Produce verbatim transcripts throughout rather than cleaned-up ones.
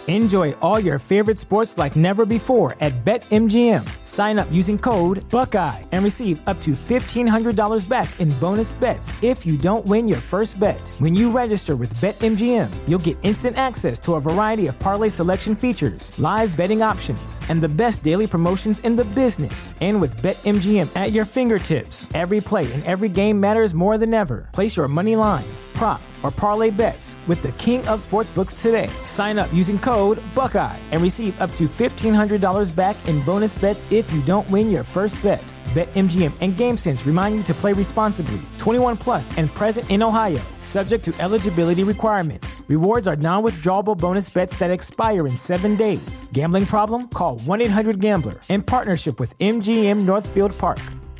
Enjoy all your favorite sports like never before at BetMGM. Sign up using code Buckeye and receive up to fifteen hundred dollars back in bonus bets if you don't win your first bet. When you register with BetMGM, you'll get instant access to a variety of parlay selection features, live betting options, and the best daily promotions in the business. And with BetMGM at your fingertips, every play and every game matters more than ever. Place your money line, prop, or parlay bets with the king of sportsbooks today. Sign up using code Buckeye and receive up to fifteen hundred dollars back in bonus bets if you don't win your first bet. BetMGM and GameSense remind you to play responsibly. twenty-one plus and present in Ohio, subject to eligibility requirements. Rewards are non-withdrawable bonus bets that expire in seven days. Gambling problem? Call one eight hundred gambler in partnership with M G M Northfield Park.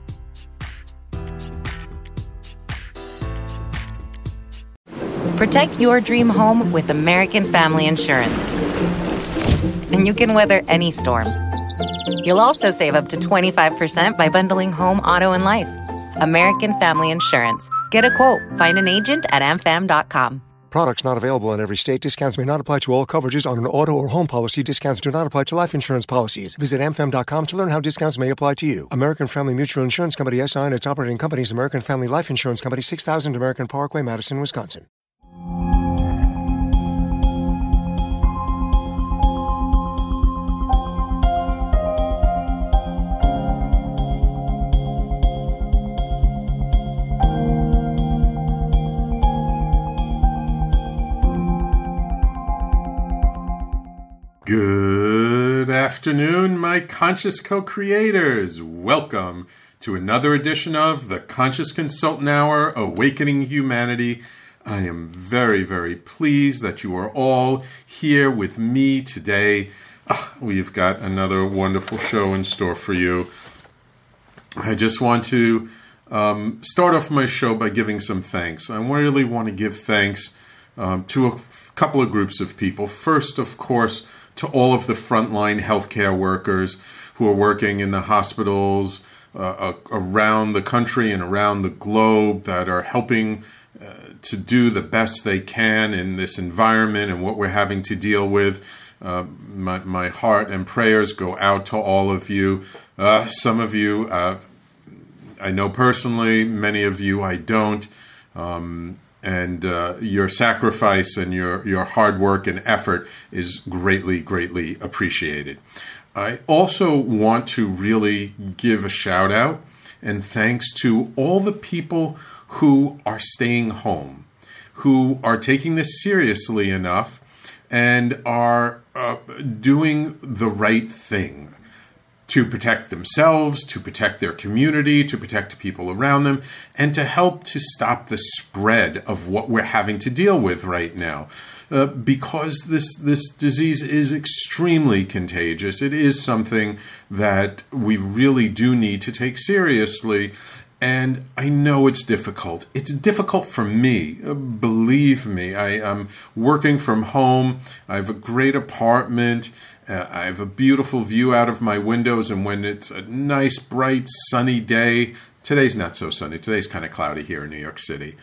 Protect your dream home with American Family Insurance. And you can weather any storm. You'll also save up to twenty-five percent by bundling home, auto, and life. American Family Insurance. Get a quote. Find an agent at a m fam dot com. Products not available in every state. Discounts may not apply to all coverages on an auto or home policy. Discounts do not apply to life insurance policies. Visit a m fam dot com to learn how discounts may apply to you. American Family Mutual Insurance Company, S I and its operating companies, American Family Life Insurance Company, six thousand American Parkway, Madison, Wisconsin. Good afternoon, my conscious co-creators. Welcome to another edition of the Conscious Consultant Hour, Awakening Humanity. I am very, very pleased that you are all here with me today. Oh, we've got another wonderful show in store for you. I just want to um, start off my show by giving some thanks. I really want to give thanks um, to a f- couple of groups of people. First, of course, to all of the frontline healthcare workers who are working in the hospitals uh, around the country and around the globe that are helping uh, to do the best they can in this environment and what we're having to deal with. Uh, my, my heart and prayers go out to all of you. Uh, some of you uh, I know personally, many of you I don't. Um, And uh, your sacrifice and your, your hard work and effort is greatly, greatly appreciated. I also want to really give a shout out and thanks to all the people who are staying home, who are taking this seriously enough and are uh, doing the right thing to protect themselves, to protect their community, to protect people around them, and to help to stop the spread of what we're having to deal with right now. Uh, because this this disease is extremely contagious. It is something that we really do need to take seriously. And I know it's difficult. It's difficult for me. Uh, believe me, I am working from home. I have a great apartment. Uh, I have a beautiful view out of my windows, and when it's a nice, bright, sunny day, today's not so sunny. Today's kind of cloudy here in New York City.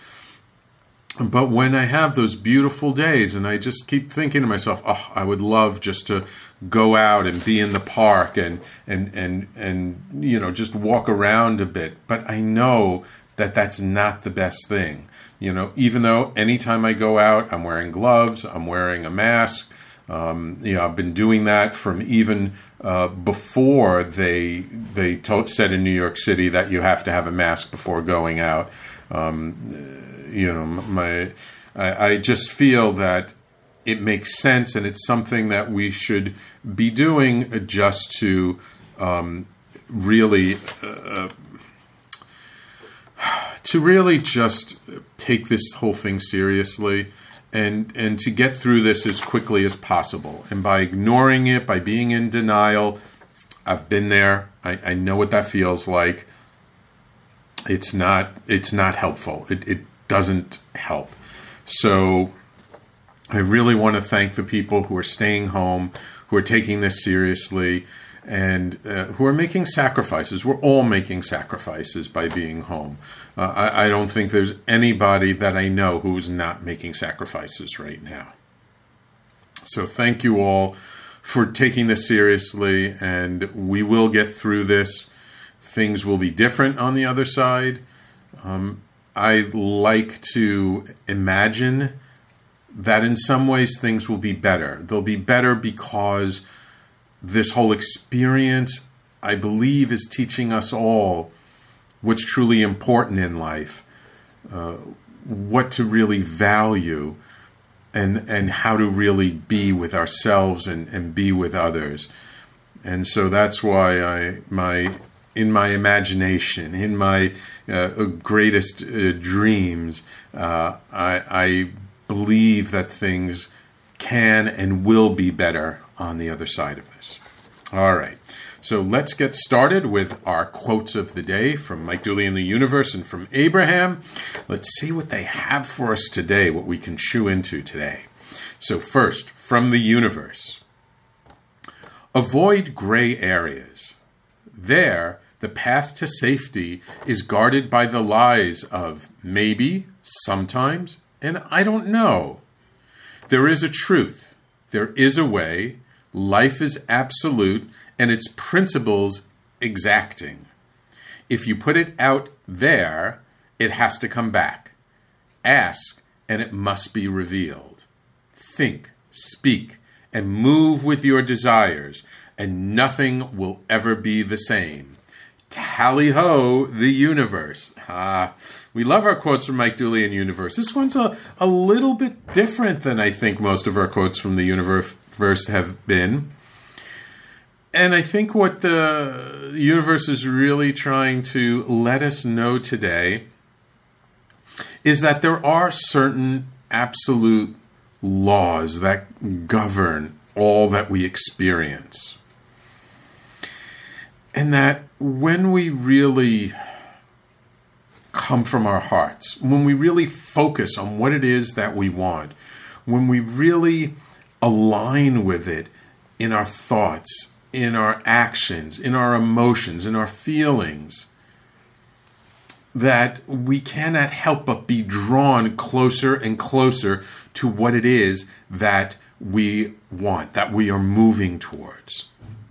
But when I have those beautiful days, and I just keep thinking to myself, oh, I would love just to go out and be in the park and and and and you know just walk around a bit. But I know that that's not the best thing. You know, even though anytime I go out, I'm wearing gloves, I'm wearing a mask. Um, you know, I've been doing that from even uh, before they they to- said in New York City that you have to have a mask before going out. Um, you know, my I, I just feel that it makes sense, and it's something that we should be doing just to um, really uh, to really just take this whole thing seriously. And and to get through this as quickly as possible. And by ignoring it, by being in denial, I've been there. I, I know what that feels like. It's not it's not helpful. It it doesn't help. So I really want to thank the people who are staying home, who are taking this seriously, and uh, who are making sacrifices. We're all making sacrifices by being home. Uh, I, I don't think there's anybody that I know who's not making sacrifices right now. So thank you all for taking this seriously, and we will get through this. Things will be different on the other side. Um, I like to imagine that in some ways things will be better. They'll be better because this whole experience, I believe, is teaching us all what's truly important in life, uh, what to really value, and and how to really be with ourselves and, and be with others. And so that's why I my in my imagination, in my uh, greatest uh, dreams, uh, I, I believe that things can and will be better on the other side of this. All right. So let's get started with our quotes of the day from Mike Dooley in the Universe and from Abraham. Let's see what they have for us today, what we can chew into today. So first, from the Universe. Avoid gray areas. There, the path to safety is guarded by the lies of maybe, sometimes, and I don't know. There is a truth. There is a way. Life is absolute, and its principles exacting. If you put it out there, it has to come back. Ask, and it must be revealed. Think, speak, and move with your desires, and nothing will ever be the same. Tally-ho, the Universe. Ah, we love our quotes from Mike Dooley and Universe. This one's a, a little bit different than I think most of our quotes from the Universe have been. And I think what the Universe is really trying to let us know today is that there are certain absolute laws that govern all that we experience. And that when we really come from our hearts, when we really focus on what it is that we want, when we really align with it in our thoughts, in our actions, in our emotions, in our feelings, that we cannot help but be drawn closer and closer to what it is that we want, that we are moving towards.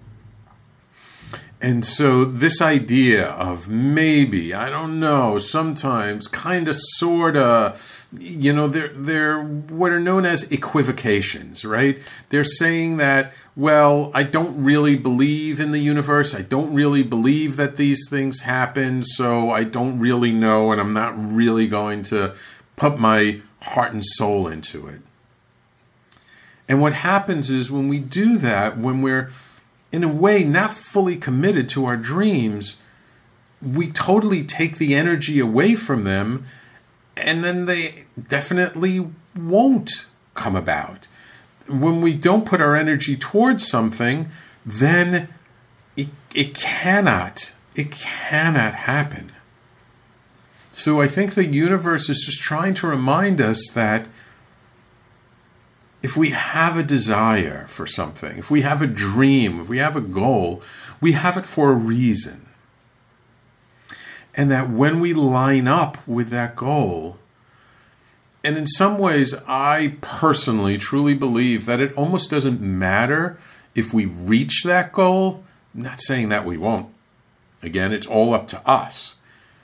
And so this idea of maybe, I don't know, sometimes, kind of, sort of, you know, they're, they're what are known as equivocations, right? They're saying that, well, I don't really believe in the universe. I don't really believe that these things happen, so I don't really know, and I'm not really going to put my heart and soul into it. And what happens is when we do that, when we're in a way not fully committed to our dreams, we totally take the energy away from them, and then they definitely won't come about. When we don't put our energy towards something, then it, it cannot, it cannot happen. So I think the Universe is just trying to remind us that if we have a desire for something, if we have a dream, if we have a goal, we have it for a reason. And that when we line up with that goal, and in some ways, I personally truly believe that it almost doesn't matter if we reach that goal. I'm not saying that we won't. Again, it's all up to us.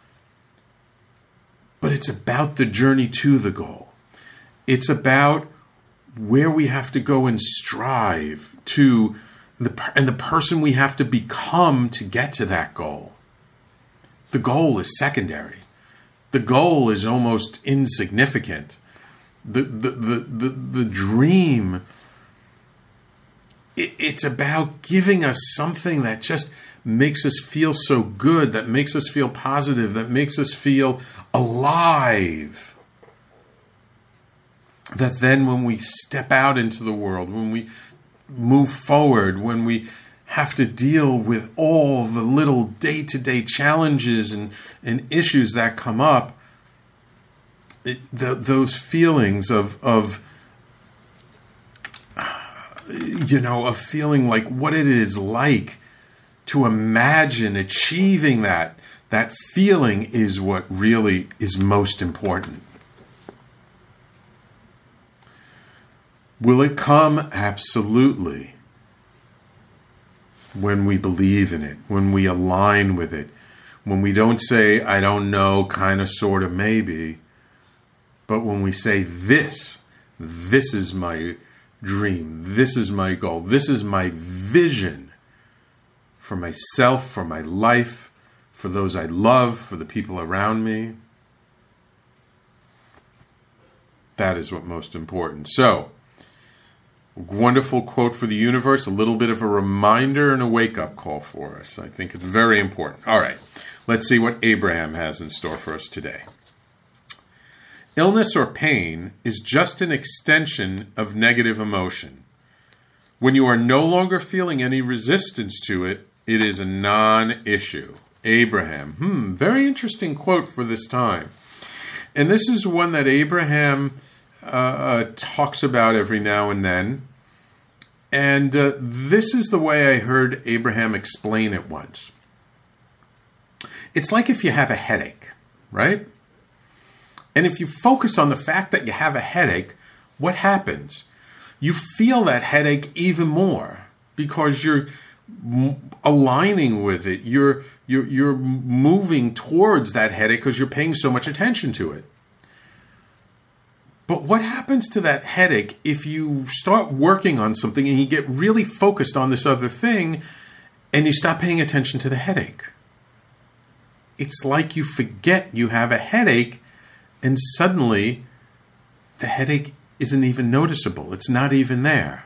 But it's about the journey to the goal. It's about where we have to go and strive to, the and the person we have to become to get to that goal. The goal is secondary. The goal is almost insignificant. The the the the, the dream, it, it's about giving us something that just makes us feel so good, that makes us feel positive, that makes us feel alive. That then when we step out into the world, when we move forward, when we have to deal with all the little day-to-day challenges and, and issues that come up, it, the, those feelings of, of, you know, of feeling like what it is like to imagine achieving that, that feeling is what really is most important. Will it come? Absolutely. When we believe in it, when we align with it, when we don't say, I don't know, kind of, sort of, maybe, but when we say this, this is my dream, this is my goal, this is my vision for myself, for my life, for those I love, for the people around me. That is what's most important. So, wonderful quote for the universe, a little bit of a reminder and a wake-up call for us. I think it's very important. All right, let's see what Abraham has in store for us today. Illness or pain is just an extension of negative emotion. When you are no longer feeling any resistance to it, it is a non-issue. Abraham. Hmm, very interesting quote for this time. And this is one that Abraham uh, uh, talks about every now and then. And uh, this is the way I heard Abraham explain it once. It's like if you have a headache, right? And if you focus on the fact that you have a headache, what happens? You feel that headache even more because you're aligning with it. You're, you're, you're moving towards that headache because you're paying so much attention to it. But what happens to that headache if you start working on something and you get really focused on this other thing and you stop paying attention to the headache? It's like you forget you have a headache and suddenly the headache isn't even noticeable. It's not even there.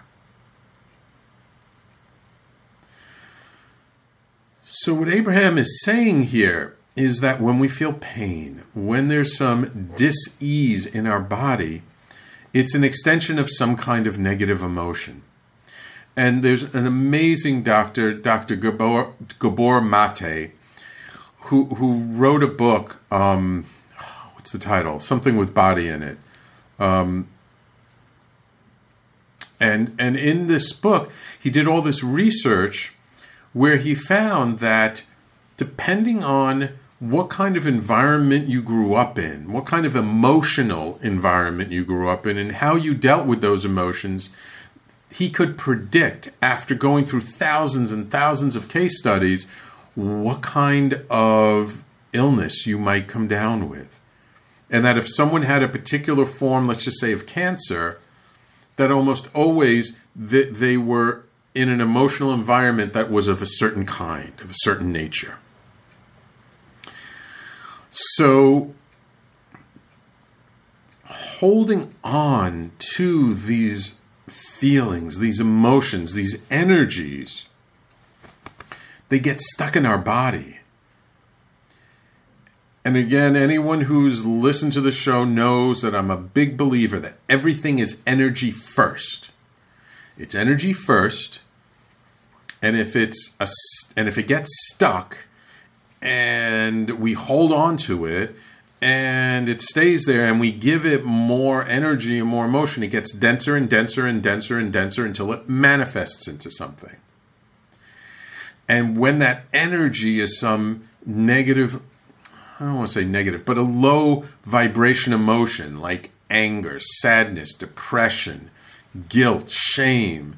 So what Abraham is saying here is that when we feel pain, when there's some dis-ease in our body, it's an extension of some kind of negative emotion. And there's an amazing doctor, Doctor Gabor, Gabor Mate, who, who wrote a book, um, what's the title? Something with body in it. Um, and, and in this book, he did all this research where he found that depending on what kind of environment you grew up in, what kind of emotional environment you grew up in, and how you dealt with those emotions, he could predict, after going through thousands and thousands of case studies, what kind of illness you might come down with. And that if someone had a particular form, let's just say of cancer, that almost always they, they were in an emotional environment that was of a certain kind, of a certain nature. So, holding on to these feelings, these emotions, these energies, they get stuck in our body. And again, anyone who's listened to the show knows that I'm a big believer that everything is energy first. It's energy first, and if it's a, and if it gets stuck, and we hold on to it, and it stays there, and we give it more energy and more emotion, it gets denser and denser and denser and denser until it manifests into something. And when that energy is some negative, I don't want to say negative, but a low vibration emotion like anger, sadness, depression, guilt, shame,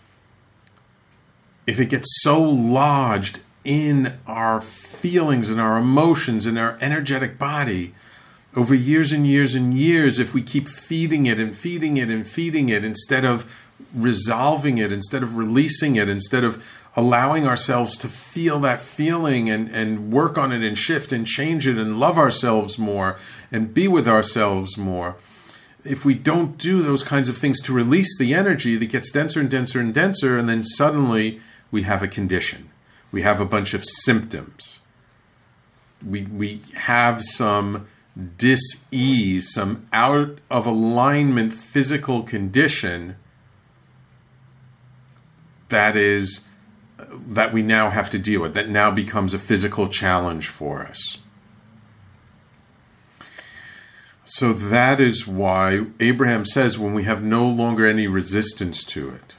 if it gets so lodged in our feelings and our emotions and our energetic body over years and years and years, if we keep feeding it and feeding it and feeding it instead of resolving it, instead of releasing it, instead of allowing ourselves to feel that feeling and, and work on it and shift and change it and love ourselves more and be with ourselves more, if we don't do those kinds of things to release the energy that gets denser and denser and denser, and then suddenly we have a condition. We have a bunch of symptoms. We we have some dis-ease, some out of alignment physical condition that is that we now have to deal with, that now becomes a physical challenge for us. So that is why Abraham says when we have no longer any resistance to it,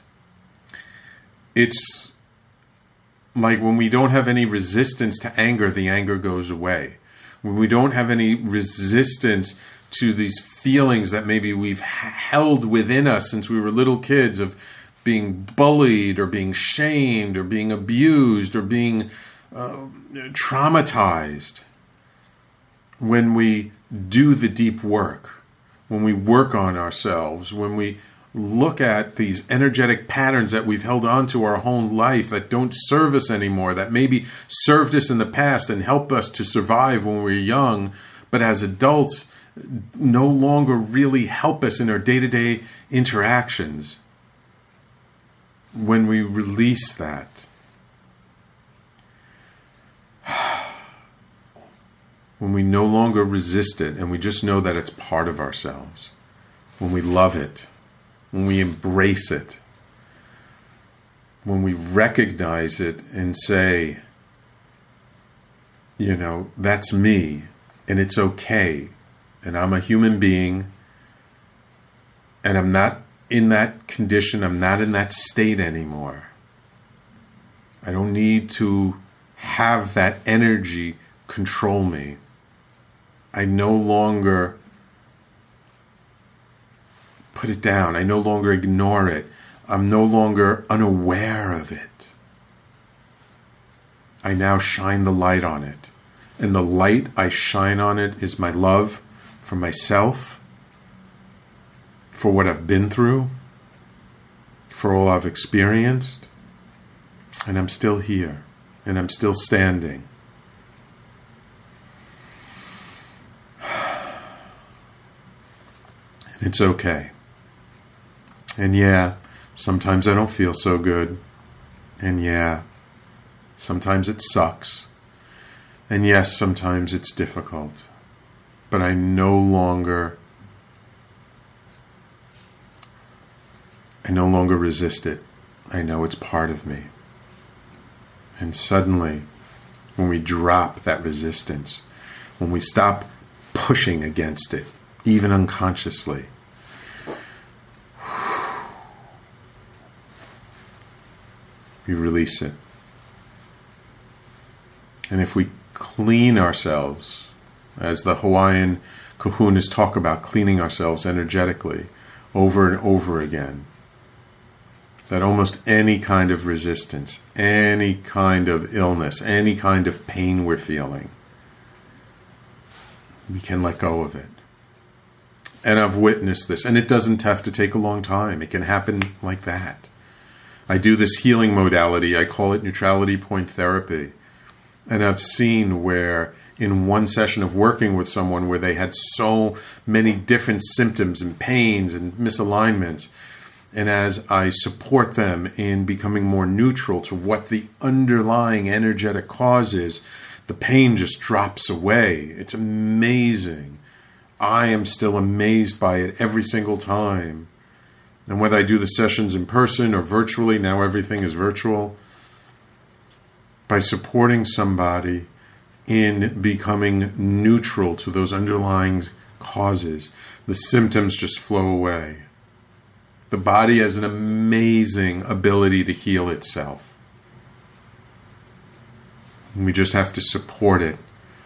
it's like when we don't have any resistance to anger, the anger goes away. When we don't have any resistance to these feelings that maybe we've held within us since we were little kids of being bullied or being shamed or being abused or being uh, traumatized. When we do the deep work, when we work on ourselves, when we look at these energetic patterns that we've held on to our whole life that don't serve us anymore, that maybe served us in the past and helped us to survive when we were young, but as adults no longer really help us in our day-to-day interactions. When we release that, when we no longer resist it and we just know that it's part of ourselves, when we love it, when we embrace it, when we recognize it and say, you know, that's me and it's okay, and I'm a human being and I'm not in that condition, I'm not in that state anymore. I don't need to have that energy control me. I no longer put it down. I no longer ignore it. I'm no longer unaware of it. I now shine the light on it. And the light I shine on it is my love for myself, for what I've been through, for all I've experienced. And I'm still here. And I'm still standing. And it's okay. And yeah, sometimes I don't feel so good. And yeah, sometimes it sucks. And yes, sometimes it's difficult. But I no longer, I no longer resist it. I know it's part of me. And suddenly, when we drop that resistance, when we stop pushing against it, even unconsciously, we release it. And if we clean ourselves, as the Hawaiian kahunas talk about cleaning ourselves energetically over and over again, that almost any kind of resistance, any kind of illness, any kind of pain we're feeling, we can let go of it. And I've witnessed this, and it doesn't have to take a long time. It can happen like that. I do this healing modality. I call it neutrality point therapy. And I've seen where in one session of working with someone where they had so many different symptoms and pains and misalignments, and as I support them in becoming more neutral to what the underlying energetic cause is, the pain just drops away. It's amazing. I am still amazed by it every single time. And whether I do the sessions in person or virtually, now everything is virtual, by supporting somebody in becoming neutral to those underlying causes, the symptoms just flow away. The body has an amazing ability to heal itself. We just have to support it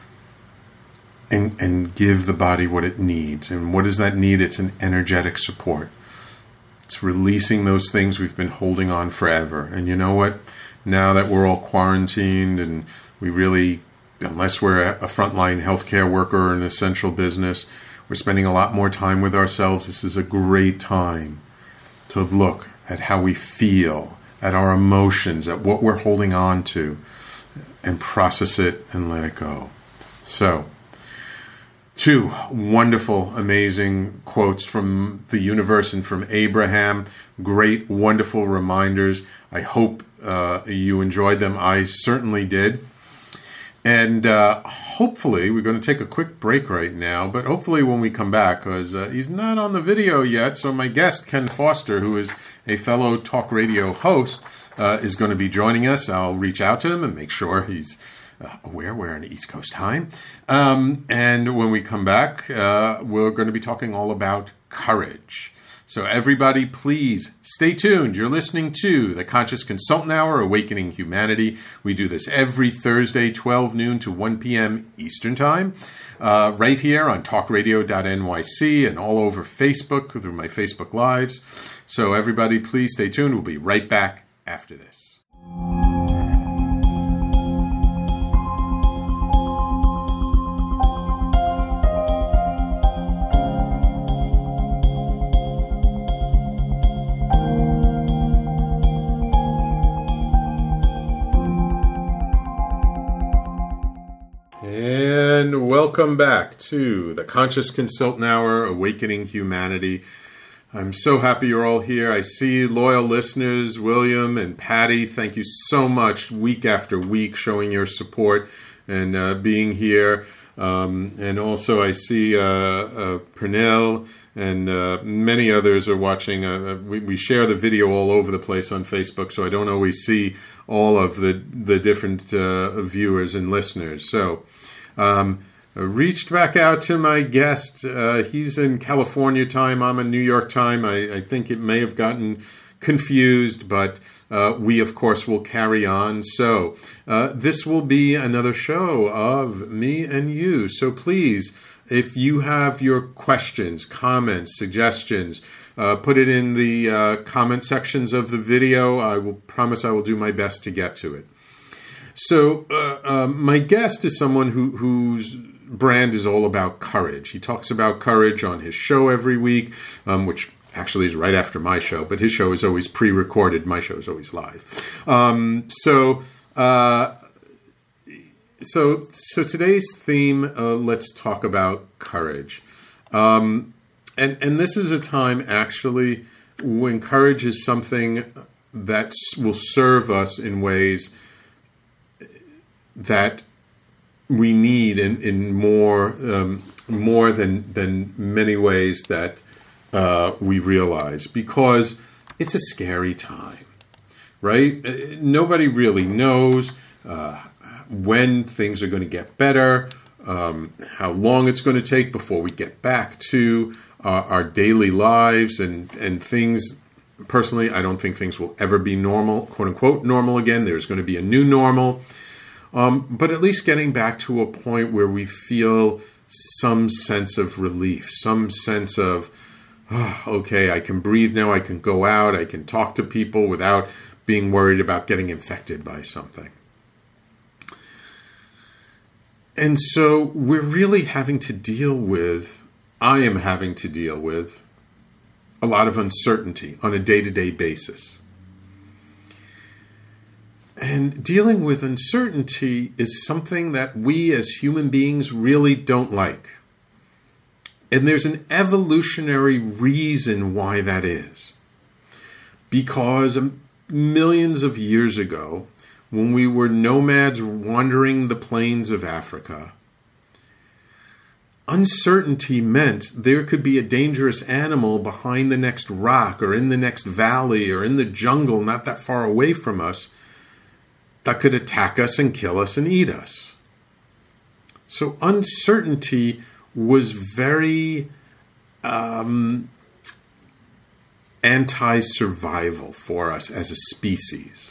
and, and give the body what it needs. And what does that need? It's an energetic support. It's releasing those things we've been holding on forever. And you know what? Now that we're all quarantined and we really, unless we're a frontline healthcare worker or an essential business, we're spending a lot more time with ourselves. This is a great time to look at how we feel, at our emotions, at what we're holding on to, and process it and let it go. So, two wonderful, amazing quotes from the universe and from Abraham. Great, wonderful reminders. I hope uh, you enjoyed them. I certainly did. And uh, hopefully, we're going to take a quick break right now, but hopefully when we come back, because uh, he's not on the video yet, so my guest, Ken Foster, who is a fellow talk radio host, uh, is going to be joining us. I'll reach out to him and make sure he's uh, aware we're on East Coast time. Um, and when we come back, uh, we're going to be talking all about courage. So everybody, please stay tuned. You're listening to the Conscious Consultant Hour, Awakening Humanity. We do this every Thursday, twelve noon to one p.m. Eastern Time, uh, right here on talk radio dot N Y C and all over Facebook through my Facebook Lives. So everybody, please stay tuned. We'll be right back after this. And welcome back to the Conscious Consultant Hour, Awakening Humanity. I'm so happy you're all here. I see loyal listeners, William and Patty. Thank you so much week after week showing your support and uh, being here. Um, and also I see uh, uh, Pernell and uh, many others are watching. Uh, we, we share the video all over the place on Facebook, so I don't always see all of the, the different uh, viewers and listeners. So um, I reached back out to my guest. Uh, he's in California time. I'm in New York time. I, I think it may have gotten confused, but uh, we, of course, will carry on. So uh, this will be another show of me and you. So please, if you have your questions, comments, suggestions, uh, put it in the uh, comment sections of the video. I will promise I will do my best to get to it. So uh, uh, my guest is someone who, whose brand is all about courage. He talks about courage on his show every week, um, which actually is right after my show, but his show is always pre-recorded. My show is always live. Um, so, uh, so, so today's theme, uh, let's talk about courage. Um, and, and this is a time actually when courage is something that will serve us in ways that we need in, in more, um, more than, than many ways that Uh, we realize, because it's a scary time, right? Nobody really knows uh, when things are going to get better, um, how long it's going to take before we get back to uh, our daily lives and, and things. Personally, I don't think things will ever be normal, quote unquote, normal again. There's going to be a new normal. Um, but at least getting back to a point where we feel some sense of relief, some sense of, oh, okay, I can breathe now, I can go out, I can talk to people without being worried about getting infected by something. And so we're really having to deal with, I am having to deal with, a lot of uncertainty on a day-to-day basis. And dealing with uncertainty is something that we as human beings really don't like. And there's an evolutionary reason why that is. Because millions of years ago, when we were nomads wandering the plains of Africa, uncertainty meant there could be a dangerous animal behind the next rock or in the next valley or in the jungle not that far away from us that could attack us and kill us and eat us. So uncertainty was very um, anti-survival for us as a species.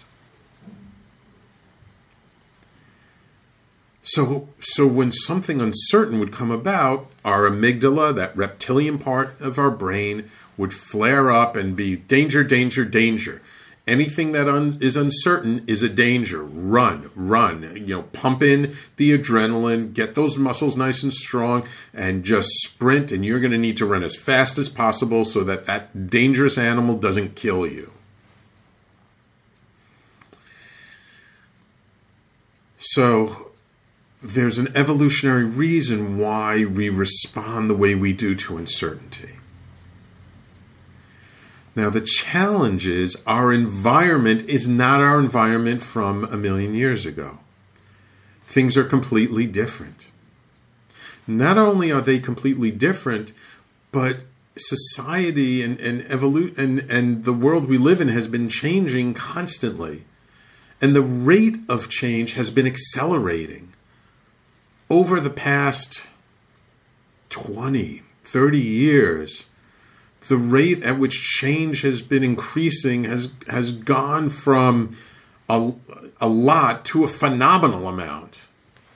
So, so when something uncertain would come about, our amygdala, that reptilian part of our brain, would flare up and be danger, danger, danger. Anything that un- is uncertain is a danger. Run, run, you know, pump in the adrenaline, get those muscles nice and strong, and just sprint. And you're going to need to run as fast as possible so that that dangerous animal doesn't kill you. So there's an evolutionary reason why we respond the way we do to uncertainty. Now, the challenge is our environment is not our environment from a million years ago. Things are completely different. Not only are they completely different, but society and, and, evolu- and, and the world we live in has been changing constantly. And the rate of change has been accelerating. Over the past twenty, thirty years, the rate at which change has been increasing has has gone from a, a lot to a phenomenal amount.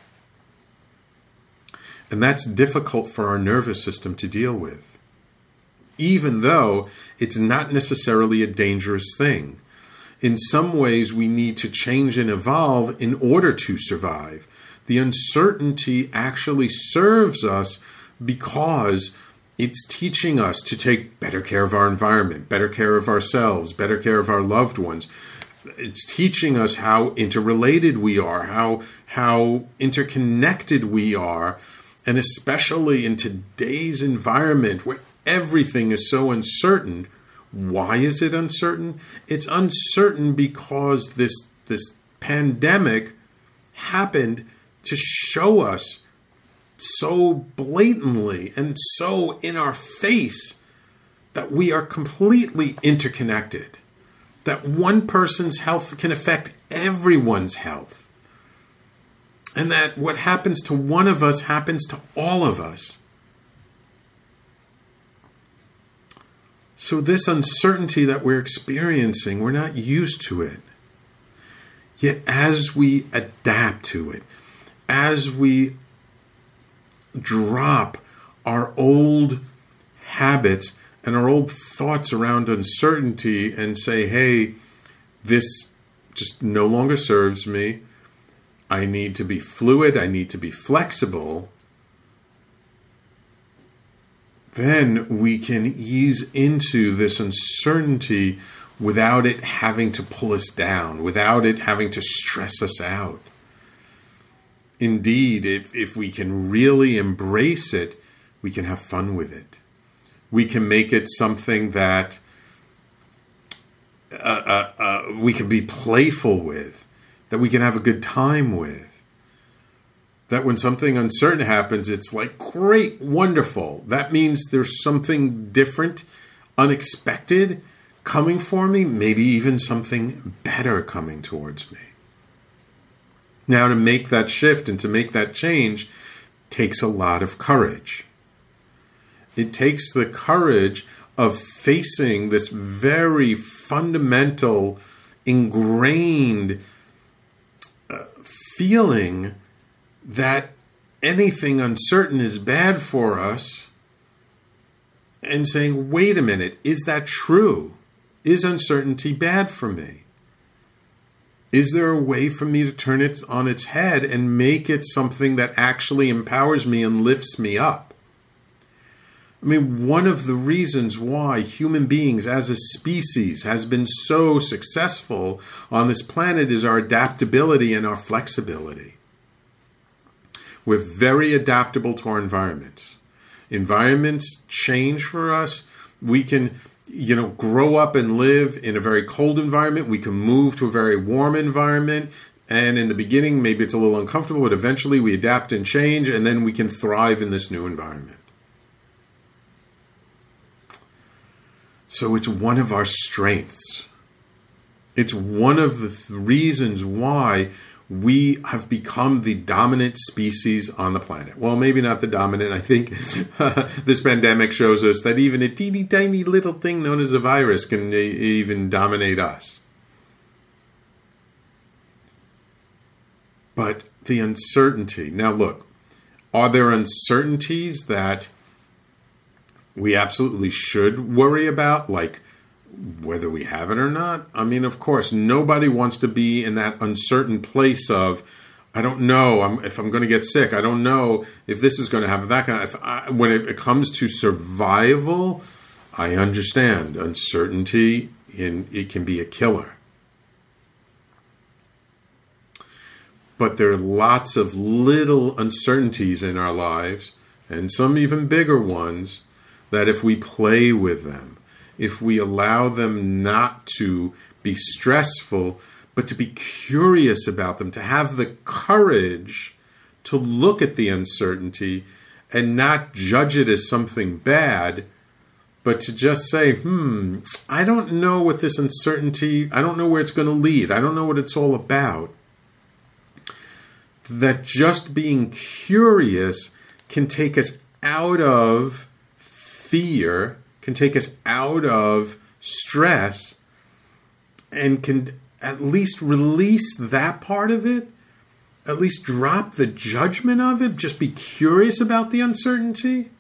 And that's difficult for our nervous system to deal with, even though it's not necessarily a dangerous thing. In some ways, we need to change and evolve in order to survive. The uncertainty actually serves us because it's teaching us to take better care of our environment, better care of ourselves, better care of our loved ones. It's teaching us how interrelated we are, how, how interconnected we are, and especially in today's environment where everything is so uncertain. Why is it uncertain? It's uncertain because this, this pandemic happened to show us so blatantly and so in our face that we are completely interconnected, that one person's health can affect everyone's health, and that what happens to one of us happens to all of us. So this uncertainty that we're experiencing, we're not used to it. Yet as we adapt to it, as we drop our old habits and our old thoughts around uncertainty and say, hey, this just no longer serves me. I need to be fluid. I need to be flexible. Then we can ease into this uncertainty without it having to pull us down, without it having to stress us out. Indeed, if, if we can really embrace it, we can have fun with it. We can make it something that uh, uh, uh, we can be playful with, that we can have a good time with. That when something uncertain happens, it's like, great, wonderful. That means there's something different, unexpected coming for me, maybe even something better coming towards me. Now, to make that shift and to make that change takes a lot of courage. It takes the courage of facing this very fundamental, ingrained uh, feeling that anything uncertain is bad for us, and saying, wait a minute, is that true? Is uncertainty bad for me? Is there a way for me to turn it on its head and make it something that actually empowers me and lifts me up? I mean, one of the reasons why human beings as a species has been so successful on this planet is our adaptability and our flexibility. We're very adaptable to our environments. Environments change for us. We can, you know, grow up and live in a very cold environment. We can move to a very warm environment. And in the beginning, maybe it's a little uncomfortable, but eventually we adapt and change, and then we can thrive in this new environment. So it's one of our strengths. It's one of the th- reasons why we have become the dominant species on the planet. Well, maybe not the dominant. I think uh, this pandemic shows us that even a teeny tiny little thing known as a virus can uh, even dominate us. But the uncertainty. Now look, are there uncertainties that we absolutely should worry about, like whether we have it or not? I mean, of course, nobody wants to be in that uncertain place of, I don't know I'm, if I'm going to get sick. I don't know if this is going to happen. That kind of, if I, when it, it comes to survival, I understand uncertainty, in, it can be a killer. But there are lots of little uncertainties in our lives, and some even bigger ones, that if we play with them, if we allow them not to be stressful, but to be curious about them, to have the courage to look at the uncertainty and not judge it as something bad, but to just say, hmm, I don't know what this uncertainty, I don't know where it's going to lead. I don't know what it's all about. That just being curious can take us out of fear can take us out of stress and can at least release that part of it, at least drop the judgment of it, just be curious about the uncertainty,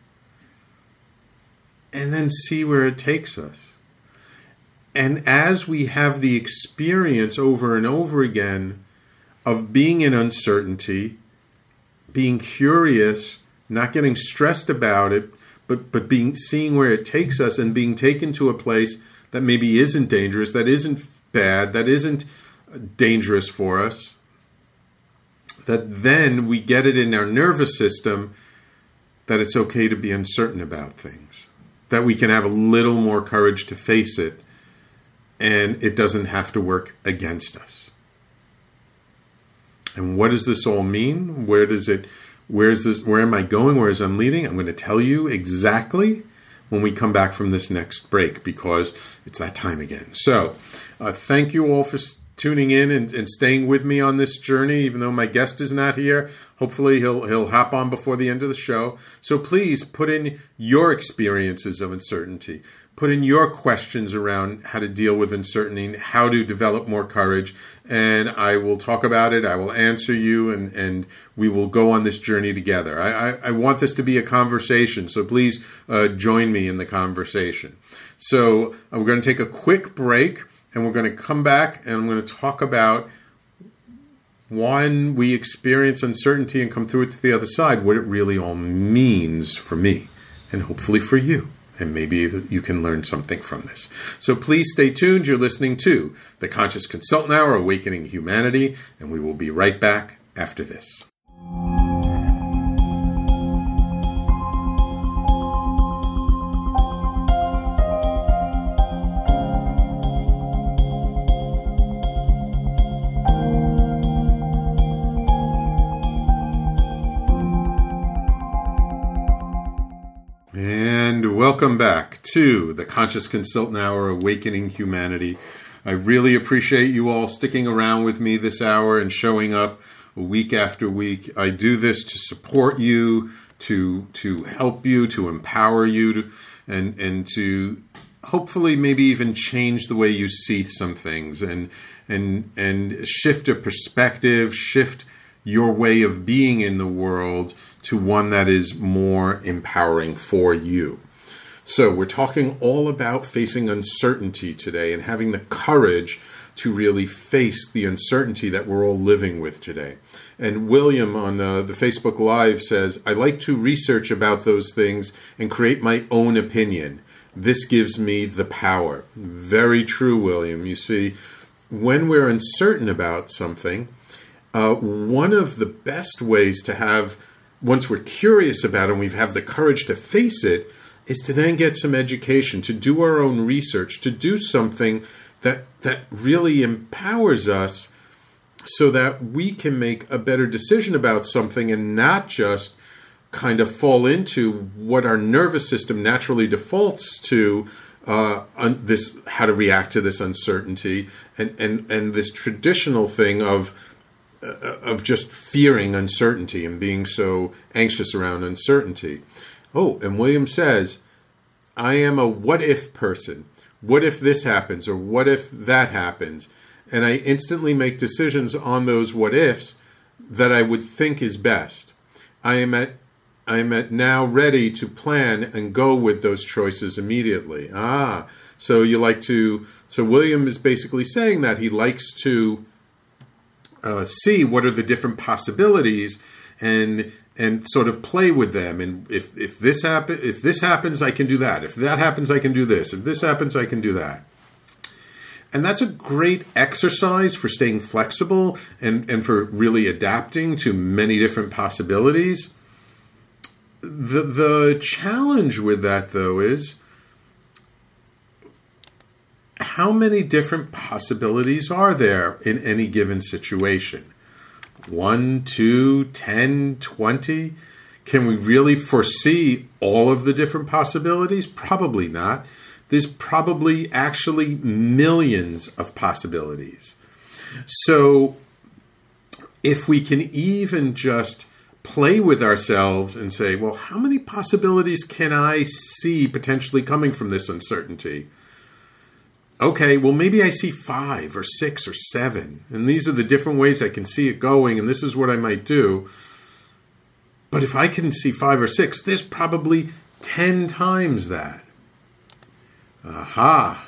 and then see where it takes us. And as we have the experience over and over again of being in uncertainty, being curious, not getting stressed about it, but but being seeing where it takes us and being taken to a place that maybe isn't dangerous, that isn't bad, that isn't dangerous for us, that then we get it in our nervous system that it's okay to be uncertain about things, that we can have a little more courage to face it, and it doesn't have to work against us. And what does this all mean? Where does it, where's this, where am I going? Where is I'm leading? I'm going to tell you exactly when we come back from this next break, because it's that time again. So uh, thank you all for tuning in and, and staying with me on this journey, even though my guest is not here. Hopefully he'll he'll hop on before the end of the show. So please put in your experiences of uncertainty. Put in your questions around how to deal with uncertainty, how to develop more courage, and I will talk about it. I will answer you, and, and we will go on this journey together. I, I, I want this to be a conversation, so please uh, join me in the conversation. So uh, we're going to take a quick break, and we're going to come back, and I'm going to talk about when we experience uncertainty and come through it to the other side, what it really all means for me, and hopefully for you. And maybe you can learn something from this. So please stay tuned. You're listening to the Conscious Consultant Hour, Awakening Humanity, and we will be right back after this. Welcome back to the Conscious Consultant Hour, Awakening Humanity. I really appreciate you all sticking around with me this hour and showing up week after week. I do this to support you, to to help you, to empower you, to, and and to hopefully maybe even change the way you see some things, and and and shift a perspective, shift your way of being in the world to one that is more empowering for you. So we're talking all about facing uncertainty today and having the courage to really face the uncertainty that we're all living with today. And William on uh, the Facebook Live says, I like to research about those things and create my own opinion. This gives me the power. Very true, William. You see, when we're uncertain about something, uh, one of the best ways to have, once we're curious about it and we have the courage to face it, is to then get some education, to do our own research, to do something that that really empowers us so that we can make a better decision about something and not just kind of fall into what our nervous system naturally defaults to, uh, un- this how to react to this uncertainty and, and, and this traditional thing of uh, of just fearing uncertainty and being so anxious around uncertainty. Oh, and William says, I am a what-if person. What if this happens, or what if that happens? And I instantly make decisions on those what-ifs that I would think is best. I am at I am at now ready to plan and go with those choices immediately. Ah, so you like to... So William is basically saying that he likes to uh, see what are the different possibilities and... and sort of play with them. And if, if this happen, if this happens, I can do that. If that happens, I can do this. If this happens, I can do that. And that's a great exercise for staying flexible and, and for really adapting to many different possibilities. The, the challenge with that, though, is how many different possibilities are there in any given situation? One, two, ten, twenty? Can we really foresee all of the different possibilities? Probably not. There's probably actually millions of possibilities. So if we can even just play with ourselves and say, well, how many possibilities can I see potentially coming from this uncertainty? Okay, well, maybe I see five or six or seven, and these are the different ways I can see it going, and this is what I might do. But if I can see five or six, there's probably ten times that. Aha.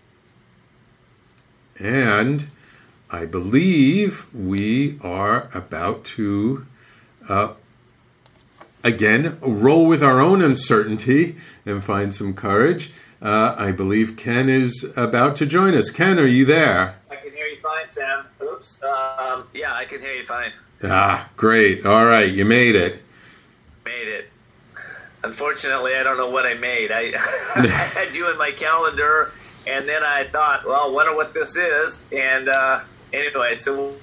And I believe we are about to, uh, again, roll with our own uncertainty and find some courage. Uh, I believe Ken is about to join us. Ken, are you there? I can hear you fine, Sam. Oops. Um, yeah, I can hear you fine. Ah, great. All right, you made it. Made it. Unfortunately, I don't know what I made. I, I had you in my calendar, and then I thought, well, I wonder what this is. And uh, anyway, so...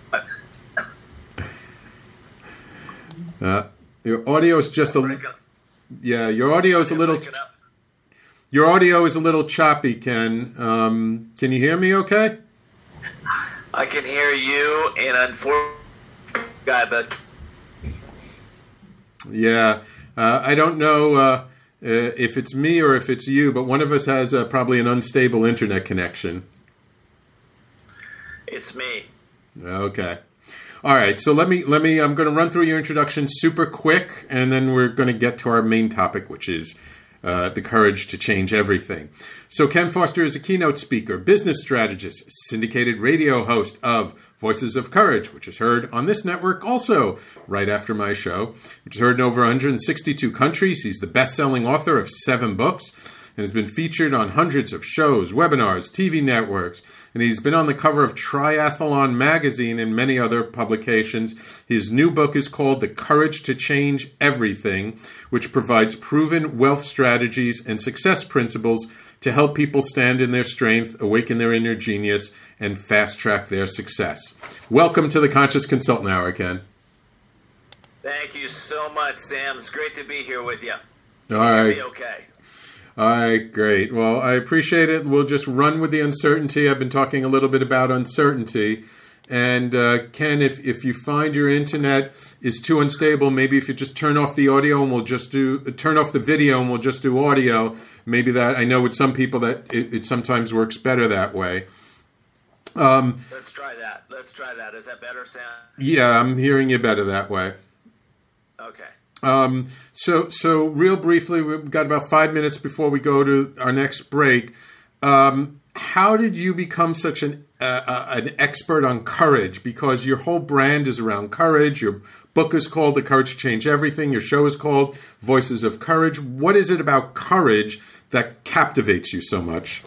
Uh, your audio is just a... Yeah, your audio is a little... Your audio is a little choppy, Ken. Um, can you hear me okay? I can hear you, and unfortunately, but... Yeah, uh, I don't know uh, uh, if it's me or if it's you, but one of us has uh, probably an unstable internet connection. It's me. Okay. All right, so let me, let me, I'm going to run through your introduction super quick, and then we're going to get to our main topic, which is Uh, the courage to change everything. So Ken Foster is a keynote speaker, business strategist, syndicated radio host of Voices of Courage, which is heard on this network also right after my show, which is heard in over one hundred sixty-two countries. He's the best-selling author of seven books and has been featured on hundreds of shows, webinars, T V networks, and he's been on the cover of Triathlon magazine and many other publications. His new book is called The Courage to Change Everything, which provides proven wealth strategies and success principles to help people stand in their strength, awaken their inner genius, and fast-track their success. Welcome to the Conscious Consultant Hour, Ken. Thank you so much, Sam. It's great to be here with you. All right. Be okay. All right, great. Well, I appreciate it. We'll just run with the uncertainty. I've been talking a little bit about uncertainty. And uh, Ken, if, if you find your internet is too unstable, maybe if you just turn off the audio and we'll just do, turn off the video and we'll just do audio. Maybe that, I know with some people that it, it sometimes works better that way. Um, Let's try that. Let's try that. Is that better, Sam? Yeah, I'm hearing you better that way. Okay. Um, so, so real briefly, we've got about five minutes before we go to our next break. Um, how did you become such an uh, uh, an expert on courage? Because your whole brand is around courage. Your book is called The Courage to Change Everything. Your show is called Voices of Courage. What is it about courage that captivates you so much?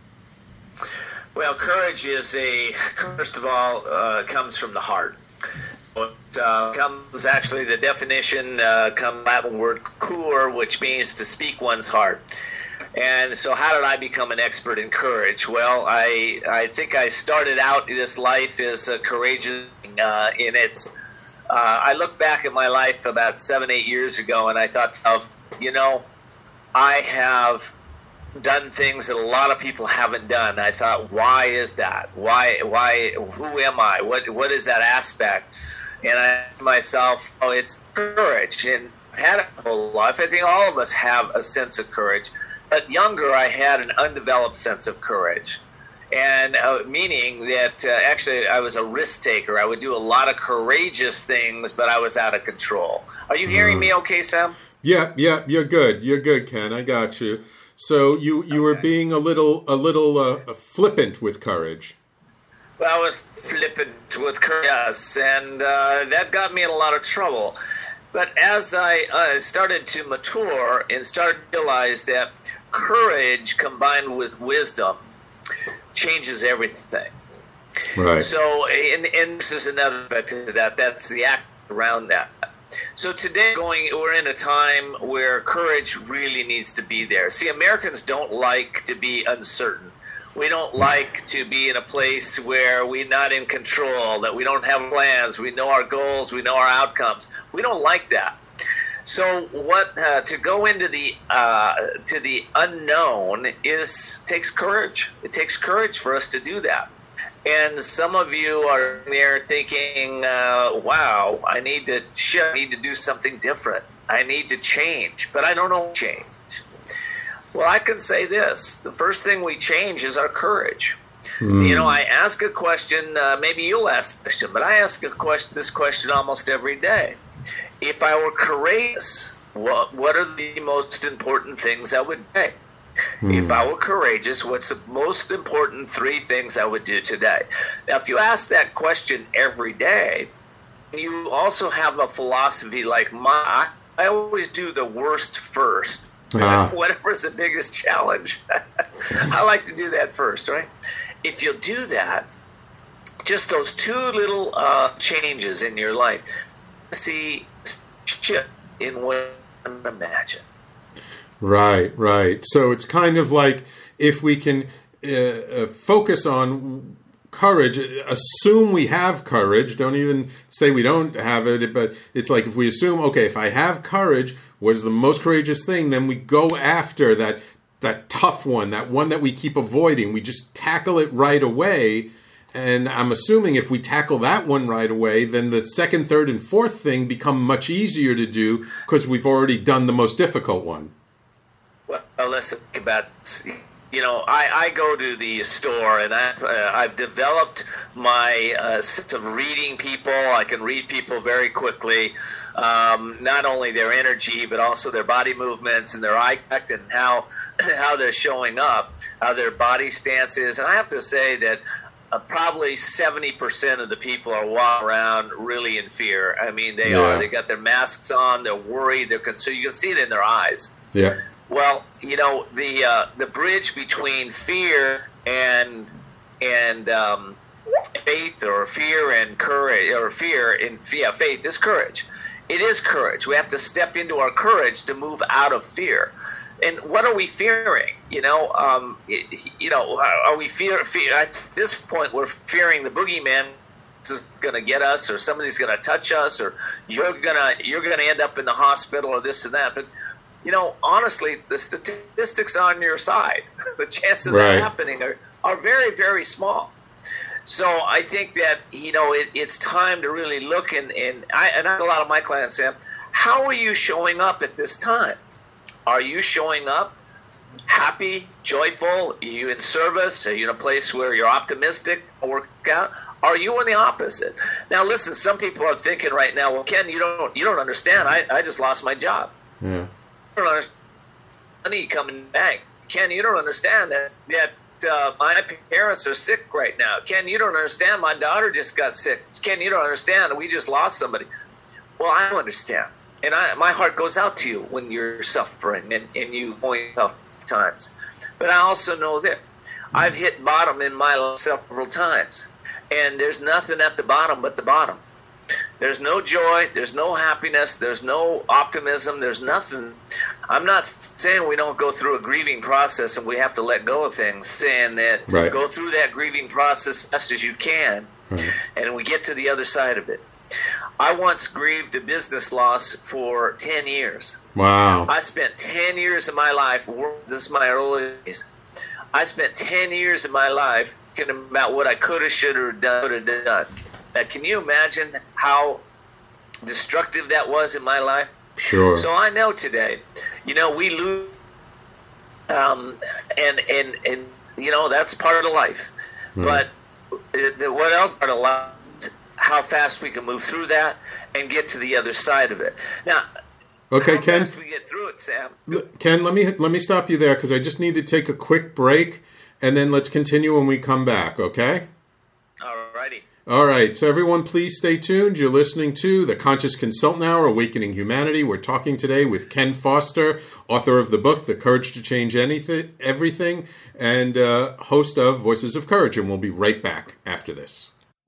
Well, courage is a, first of all, uh, comes from the heart. It uh, comes actually, the definition uh, comes Latin word cur, which means to speak one's heart. And so how did I become an expert in courage? Well, I I think I started out this life as a courageous uh, in its, uh, I look back at my life about seven, eight years ago, and I thought, of, you know, I have done things that a lot of people haven't done. I thought, why is that? Why, why, who am I? What, what is that aspect? And I asked myself, oh, it's courage. And I've had it a whole life. I think all of us have a sense of courage. But younger, I had an undeveloped sense of courage. And uh, meaning that uh, actually I was a risk taker. I would do a lot of courageous things, but I was out of control. Are you hearing mm. me okay, Sam? Yeah, yeah, you're good. You're good, Ken. I got you. So you, you okay. were being a little a little uh, flippant with courage. Well, I was flippant with courage, yes, and uh, that got me in a lot of trouble. But as I uh, started to mature and started to realize that courage combined with wisdom changes everything. Right. So, and, and this is another aspect of that. That's the act around that. So today, going, we're in a time where courage really needs to be there. See, Americans don't like to be uncertain. We don't like to be in a place where we're not in control, that we don't have plans, we know our goals, we know our outcomes. We don't like that. So what uh, to go into the uh, to the unknown is takes courage. It takes courage for us to do that. And some of you are there thinking, uh, wow, I need to shift, I need to do something different. I need to change, but I don't know change. Well, I can say this. The first thing we change is our courage. Mm. You know, I ask a question, uh, maybe you'll ask the question, but I ask a question, this question almost every day. If I were courageous, what, what are the most important things I would do? Mm. If I were courageous, what's the most important three things I would do today? Now, if you ask that question every day, you also have a philosophy like mine. I always do the worst first. Ah. Whatever's the biggest challenge. I like to do that first, right? If you'll do that, just those two little uh, changes in your life, see shift in what you imagine. Right, right. So it's kind of like if we can uh, uh, focus on courage, assume we have courage, don't even say we don't have it, but it's like if we assume, okay, if I have courage, what is the most courageous thing? Then we go after that that tough one, that one that we keep avoiding. We just tackle it right away. And I'm assuming if we tackle that one right away, then the second, third, and fourth thing become much easier to do because we've already done the most difficult one. Well, let's think about, you know, I, I go to the store and I've, uh, I've developed my uh, sense of reading people. I can read people very quickly, um, not only their energy, but also their body movements and their eye contact and how, how they're showing up, how their body stance is. And I have to say that uh, probably seventy percent of the people are walking around really in fear. I mean, they yeah. are. They got their masks on. They're worried. They're concerned. You can see it in their eyes. Yeah. Well, you know, the uh, the bridge between fear and and um, faith, or fear and courage, or fear and yeah, faith is courage. It is courage. We have to step into our courage to move out of fear. And what are we fearing? You know, um, it, you know, are we fear, fear? At this point, we're fearing the boogeyman is going to get us, or somebody's going to touch us, or you're gonna you're gonna end up in the hospital, or this and that. But you know, honestly, the statistics are on your side. The chances of right. that happening are, are very, very small. So I think that, you know, it, it's time to really look, and, and I and I have a lot of my clients say, how are you showing up at this time? Are you showing up happy, joyful? Are you in service? Are you in a place where you're optimistic, work out? Are you in the opposite? Now, listen, some people are thinking right now, well, Ken, you don't you don't understand. I, I just lost my job. Yeah. I don't understand money coming back. Ken, you don't understand that that uh, my parents are sick right now. Ken, you don't understand. My daughter just got sick. Ken, you don't understand. We just lost somebody. Well, I understand. And I, my heart goes out to you when you're suffering and, and you going tough times. But I also know that I've hit bottom in my life several times. And there's nothing at the bottom but the bottom. There's no joy, there's no happiness, there's no optimism, there's nothing. I'm not saying we don't go through a grieving process and we have to let go of things, saying that right. go through that grieving process as best as you can, right. and we get to the other side of it. I once grieved a business loss for ten years. Wow. I spent ten years of my life, this is my early days, I spent ten years of my life thinking about what I could have, should have done, would have done. Now, can you imagine how destructive that was in my life? Sure. So I know today, you know, we lose, um, and, and, and, you know, that's part of life. Mm. But the, what else part of life is how fast we can move through that and get to the other side of it. Now, okay, how Ken, fast we get through it, Sam? Ken, let me, let me stop you there because I just need to take a quick break, and then let's continue when we come back, okay? All righty. All right, so everyone, please stay tuned. You're listening to the Conscious Consultant Hour, Awakening Humanity. We're talking today with Ken Foster, author of the book, The Courage to Change Anything, Everything, and uh, host of Voices of Courage, and we'll be right back after this.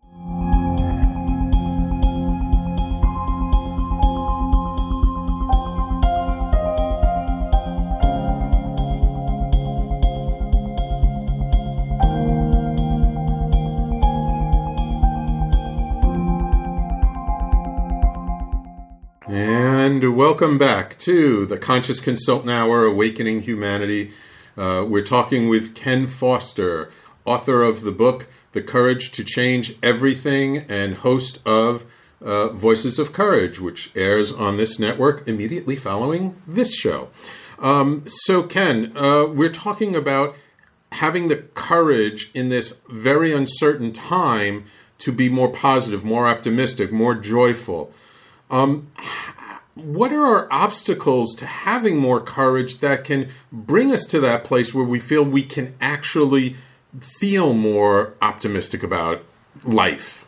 And welcome back to the Conscious Consultant Hour, Awakening Humanity. Uh, we're talking with Ken Foster, author of the book, The Courage to Change Everything, and host of uh, Voices of Courage, which airs on this network immediately following this show. Um, so, Ken, uh, we're talking about having the courage in this very uncertain time to be more positive, more optimistic, more joyful. Um, what are our obstacles to having more courage that can bring us to that place where we feel we can actually feel more optimistic about life?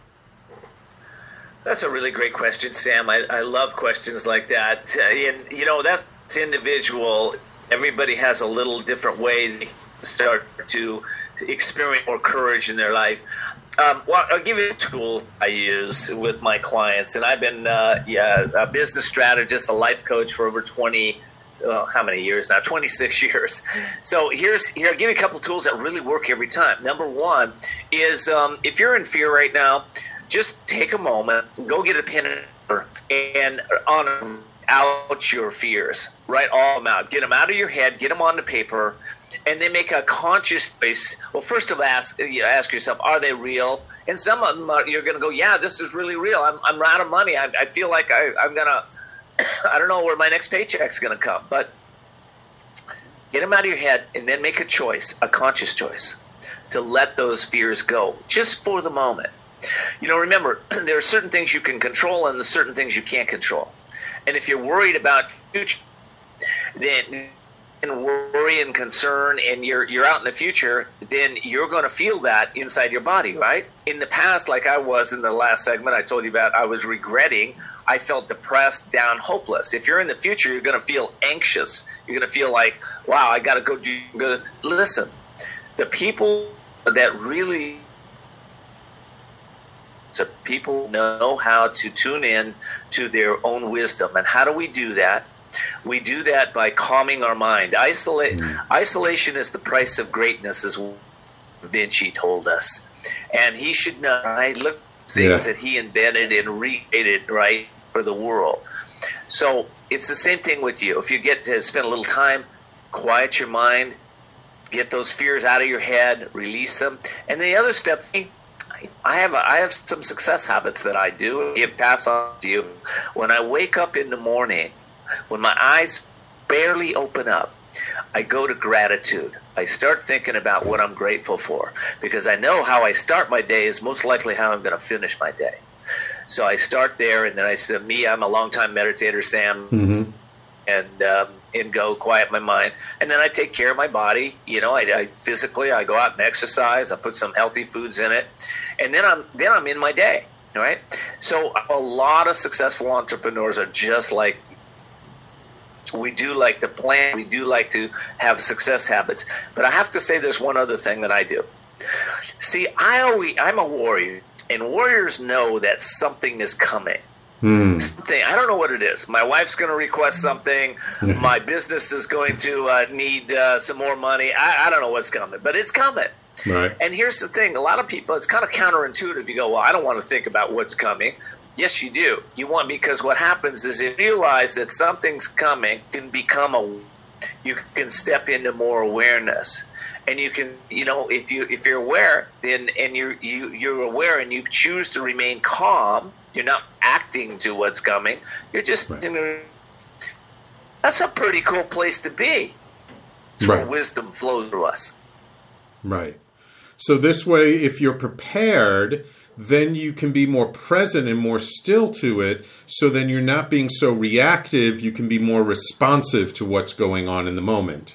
That's a really great question, Sam. I, I love questions like that. Uh, and, you know, that's individual. Everybody has a little different way they start to experience more courage in their life. Um, well, I'll give you a tool I use with my clients, and I've been uh, yeah, a business strategist, a life coach for over twenty. Well, how many years now? twenty-six years. So here's here. I'll give you a couple tools that really work every time. Number one is um, if you're in fear right now, just take a moment, go get a pen and paper, and on out your fears. Write all of them out. Get them out of your head. Get them on the paper. And then make a conscious choice. Well, first of all, ask, you know, ask yourself, are they real? And some of them, are, you're going to go, yeah, this is really real. I'm, I'm out of money. I, I feel like I, I'm going to, I don't know where my next paycheck's going to come. But get them out of your head and then make a choice, a conscious choice, to let those fears go, just for the moment. You know, remember, there are certain things you can control and certain things you can't control. And if you're worried about future, then and worry and concern and you're you're out in the future, then you're going to feel that inside your body, right? In the past, like I was in the last segment I told you about, I was regretting, I felt depressed, down, hopeless. If you're in the future, you're going to feel anxious. You're going to feel like, wow, I got to go do good. Listen, the people that really, so people know how to tune in to their own wisdom. And how do we do that? We do that by calming our mind. Isolate, mm. Isolation is the price of greatness, as Vinci told us. And he should know, right? Look at things yeah. that he invented and recreated, right, for the world. So it's the same thing with you. If you get to spend a little time, quiet your mind, get those fears out of your head, release them. And the other step, I have a, I have some success habits that I do. Give pass on to you. When I wake up in the morning, when my eyes barely open up, I go to gratitude. I start thinking about what I'm grateful for, because I know how I start my day is most likely how I'm going to finish my day. So I start there, and then I say, me, I'm a longtime meditator, Sam, mm-hmm. and um, and go quiet my mind. And then I take care of my body. You know, I, I physically, I go out and exercise. I put some healthy foods in it, and then I'm then I'm in my day. Right. So a lot of successful entrepreneurs are just like. We do like to plan. We do like to have success habits. But I have to say there's one other thing that I do. See, I always, I'm a warrior, and warriors know that something is coming. Hmm. Something, I don't know what it is. My wife's going to request something. My business is going to uh, need uh, some more money. I, I don't know what's coming, but it's coming. Right. And here's the thing. A lot of people, it's kind of counterintuitive. You go, well, I don't want to think about what's coming. Yes, you do. You want, because what happens is if you realize that something's coming, you can become a, you can step into more awareness, and you can, you know, if you if you're aware, then and you're you you're aware and you choose to remain calm, you're not acting to what's coming. You're just, right. you know, that's a pretty cool place to be. It's right. where wisdom flows through us. Right. So this way, if you're prepared, then you can be more present and more still to it. So then you're not being so reactive. You can be more responsive to what's going on in the moment.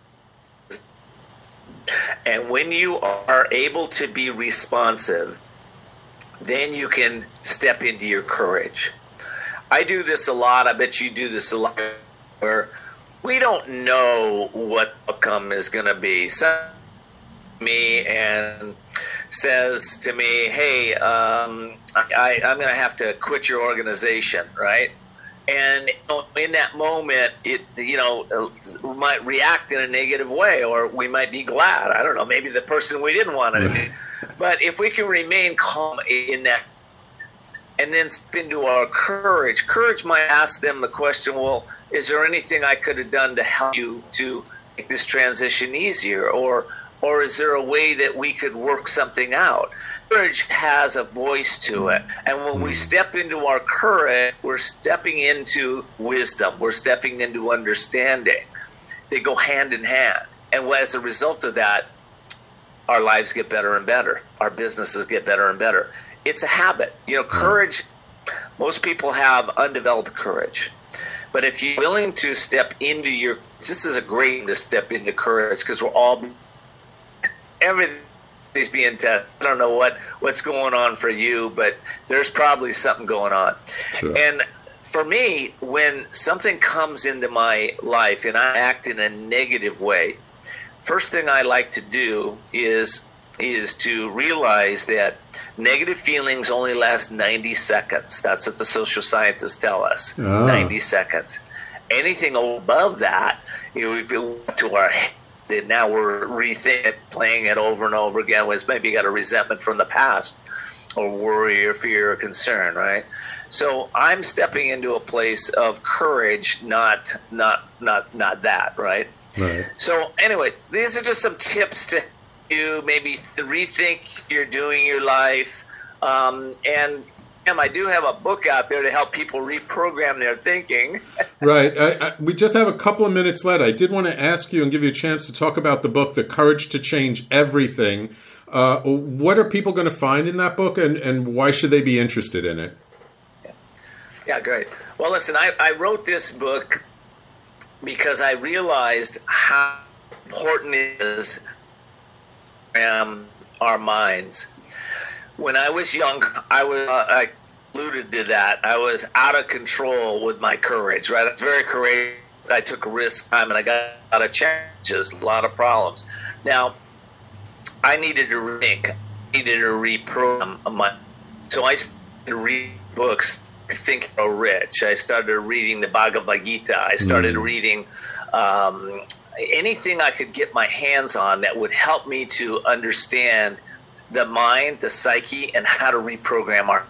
And when you are able to be responsive, then you can step into your courage. I do this a lot. I bet you do this a lot, where we don't know what the outcome is going to be. So me and says to me, hey, um, I, I'm going to have to quit your organization, right? And in that moment, it, you know, we might react in a negative way, or we might be glad. I don't know, maybe the person we didn't want to be. But if we can remain calm in that, and then step into our courage, courage might ask them the question, well, is there anything I could have done to help you to make this transition easier? Or or is there a way that we could work something out? Courage has a voice to it. And when we step into our courage, we're stepping into wisdom. We're stepping into understanding. They go hand in hand. And as a result of that, our lives get better and better. Our businesses get better and better. It's a habit. You know, courage, most people have undeveloped courage. But if you're willing to step into your, this is a great time to step into courage, because we're all, everything's being tested. I don't know what, what's going on for you, but there's probably something going on. Sure. And for me, when something comes into my life and I act in a negative way, first thing I like to do is is to realize that negative feelings only last ninety seconds. That's what the social scientists tell us, oh. ninety seconds. Anything above that, you know, if it went to our head, and now we're rethinking, playing it over and over again, was maybe you got a resentment from the past, or worry or fear or concern, right? So I'm stepping into a place of courage, not not not not that, right? Right. So anyway, these are just some tips to you maybe rethink you're doing your life. Um, and Sam, I do have a book out there to help people reprogram their thinking. Right. I, I, we just have a couple of minutes left. I did want to ask you and give you a chance to talk about the book, The Courage to Change Everything. Uh, what are people going to find in that book, and, and why should they be interested in it? Yeah, yeah great. Well, listen, I, I wrote this book because I realized how important it is um, our minds. When I was young, I was uh, I alluded to that. I was out of control with my courage. Right, I was very courageous. I took a risk time, and I got a lot of challenges, a lot of problems. Now, I needed to think. I needed to reprogram my. So I started to read books. Think Grow Rich. I started reading the Bhagavad Gita. I started mm. reading um, anything I could get my hands on that would help me to understand the mind, the psyche, and how to reprogram our.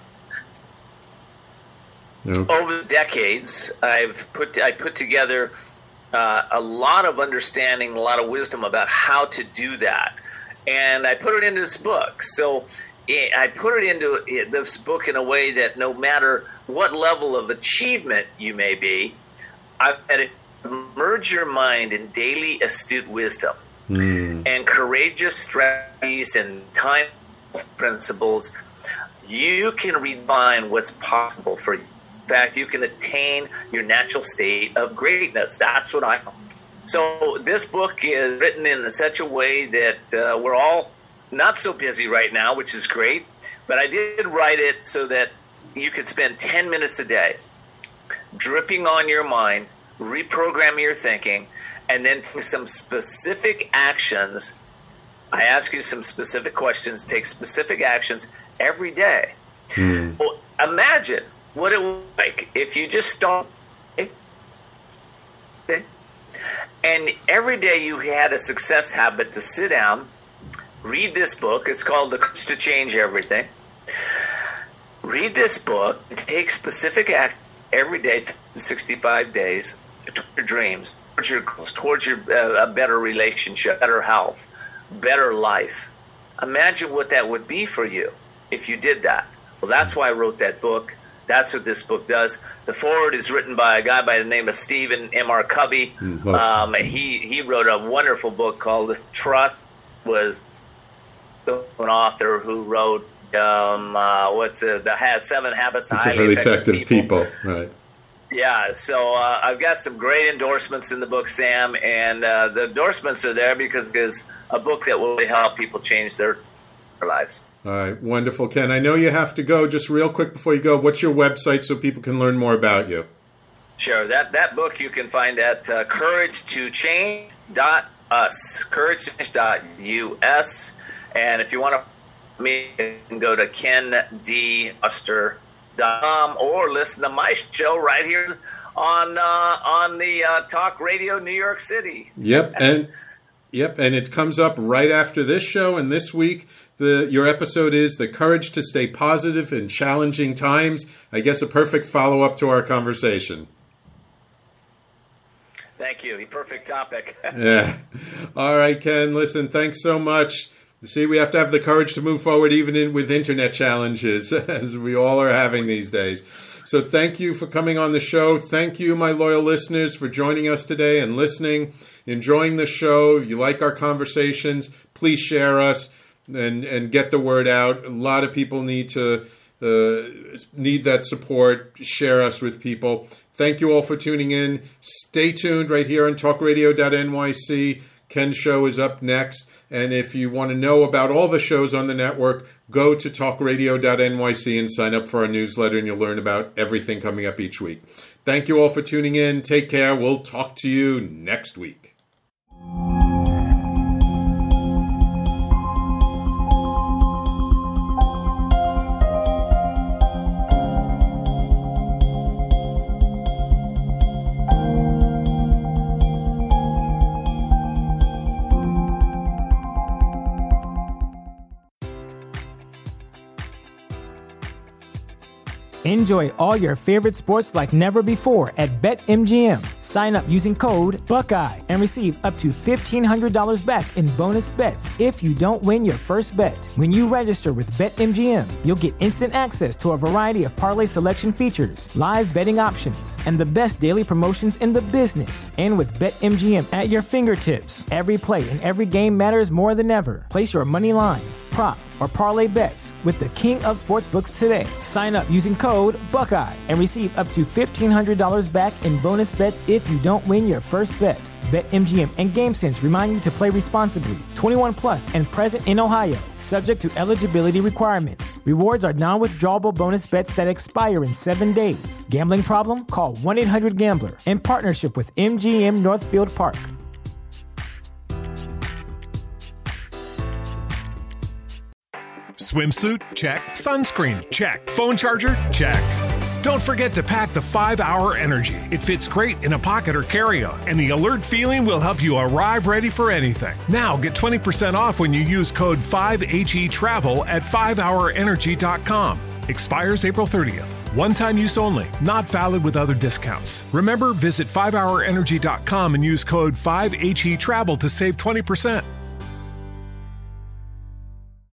Nope. Over the decades, I've put I put together uh, a lot of understanding, a lot of wisdom about how to do that, and I put it into this book. So I put it into this book in a way that no matter what level of achievement you may be, I've had to merge your mind in daily astute wisdom mm. and courageous strategies and time principles. You can redefine what's possible for you. In fact, you can attain your natural state of greatness. That's what I know. So this book is written in such a way that uh, we're all not so busy right now, which is great, but I did write it so that you could spend ten minutes a day dripping on your mind, reprogramming your thinking, and then some specific actions. I ask you some specific questions, take specific actions every day. Mm. Well, imagine what it would be like if you just start, okay, and every day you had a success habit to sit down, read this book. It's called The Courage to Change Everything. Read this book and take specific action every day, sixty-five days, towards your dreams, towards your goals, towards your uh, a better relationship, better health, better life. Imagine what that would be for you if you did that. Well, that's why I wrote that book. That's what this book does. The foreword is written by a guy by the name of Stephen M R Covey. Mm-hmm. Um, he he wrote a wonderful book called Trust. Was an author who wrote um, uh, what's it, the Seven Habits of Highly really Effective, effective people. people. Right. Yeah, so uh, I've got some great endorsements in the book, Sam, and uh, the endorsements are there because it's a book that will really help people change their, their lives. All right, wonderful, Ken. I know you have to go. Just real quick before you go, what's your website so people can learn more about you? Sure. That that book you can find at uh, courage to change dot us, courage to change dot U S. And if you want to me, you can go to ken d uster dot com or listen to my show right here on uh, on the uh, Talk Radio New York City. Yep, and yep, and it comes up right after this show. And this week, the your episode is The Courage to Stay Positive in Challenging Times. I guess a perfect follow-up to our conversation. Thank you. Perfect topic. Yeah. All right, Ken, listen, thanks so much. See, we have to have the courage to move forward even in, with internet challenges, as we all are having these days. So thank you for coming on the show. Thank you, my loyal listeners, for joining us today and listening, enjoying the show. If you like our conversations, please share us and, and get the word out. A lot of people need to uh, need that support. Share us with people. Thank you all for tuning in. Stay tuned right here on talk radio dot N Y C. Ken's show is up next. And if you want to know about all the shows on the network, go to talk radio dot N Y C and sign up for our newsletter, and you'll learn about everything coming up each week. Thank you all for tuning in. Take care. We'll talk to you next week. Enjoy all your favorite sports like never before at BetMGM. Sign up using code Buckeye and receive up to fifteen hundred dollars back in bonus bets if you don't win your first bet. When you register with BetMGM, you'll get instant access to a variety of parlay selection features, live betting options, and the best daily promotions in the business. And with BetMGM at your fingertips, every play and every game matters more than ever. Place your money line, prop, or parlay bets with the king of sportsbooks today. Sign up using code Buckeye and receive up to fifteen hundred dollars back in bonus bets if you don't win your first bet. BetMGM and GameSense remind you to play responsibly. twenty-one plus and present in Ohio, subject to eligibility requirements. Rewards are non-withdrawable bonus bets that expire in seven days. Gambling problem? Call one eight hundred gambler. In partnership with M G M Northfield Park. Swimsuit? Check. Sunscreen? Check. Phone charger? Check. Don't forget to pack the five hour Energy. It fits great in a pocket or carry-on, and the alert feeling will help you arrive ready for anything. Now get twenty percent off when you use code five H E Travel at five hour energy dot com. Expires April thirtieth. One-time use only. Not valid with other discounts. Remember, visit five hour energy dot com and use code five H E Travel to save twenty percent.